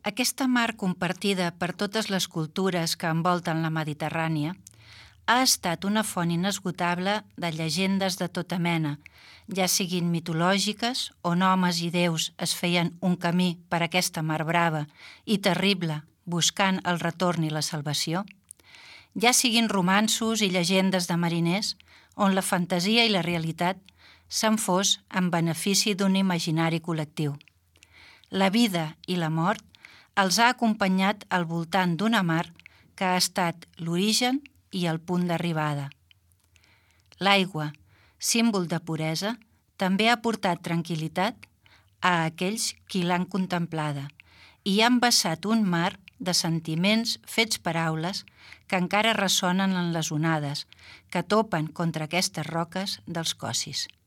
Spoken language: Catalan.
Aquesta mar compartida per totes les cultures que envolten la Mediterrània ha estat una font inesgotable de llegendes de tota mena, ja siguin mitològiques, on homes i déus es feien un camí per aquesta mar brava i terrible, buscant el retorn i la salvació, ja siguin romanços i llegendes de mariners, on la fantasia i la realitat s'han fos en benefici d'un imaginari col·lectiu. La vida i la mort els ha acompanyat al voltant d'una mar que ha estat l'origen i el punt d'arribada. L'aigua, símbol de puresa, també ha portat tranquil·litat a aquells qui l'han contemplada i han vessat un mar de sentiments fets paraules que encara ressonen en les onades que topen contra aquestes roques dels Cossis.